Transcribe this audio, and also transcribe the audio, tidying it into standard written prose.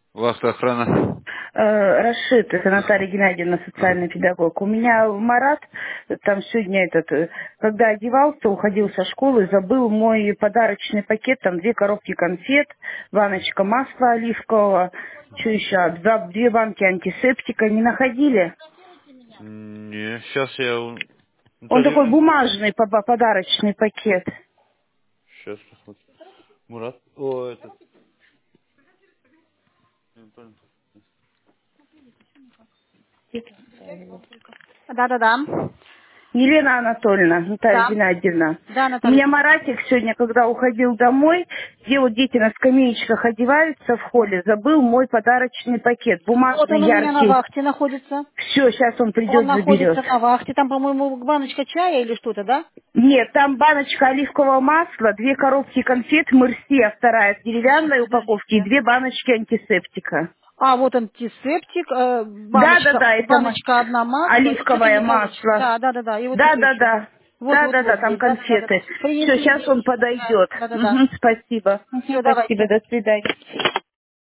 Вахта охрана. Рашид, это Наталья Геннадьевна, социальный педагог. У меня Марат, там сегодня когда одевался, уходил со школы, забыл мой подарочный пакет, там 2 коробки конфет, баночка масла оливкового, что еще, 2 банки антисептика, не находили? Не, сейчас я... Он Наталья такой Юрьевна? бумажный подарочный пакет. Сейчас посмотрим. Мурат. О, этот. Да-да-да. Елена Анатольевна, Наталья Да. Геннадьевна. Да, У Наталья. меня Маратик сегодня, когда уходил домой, где вот дети на скамеечках одеваются в холле, забыл мой подарочный пакет, Вот бумажный, он у меня на яркий. вахте находится. Все, сейчас он Он придет, заберет. находится на вахте. Там, по-моему, баночка чая или что-то, да? Нет, там баночка оливкового масла, 2 коробки конфет, Мерсия вторая в деревянной упаковке и Подождите. 2 баночки антисептика. А, вот антисептик, баночка, Да-да-да, баночка одна масла и что-то оливковое металлическое. масло. Да, да, да, да. И вот это еще. Да-да-да. Да-да-да, Вот-вот-вот там есть. Да, да, да, да. конфеты. Все, Принесли, сейчас он принесли. подойдет. Да, да, да. Мгм, спасибо. Мгм, Все, спасибо, давайте. до свидания.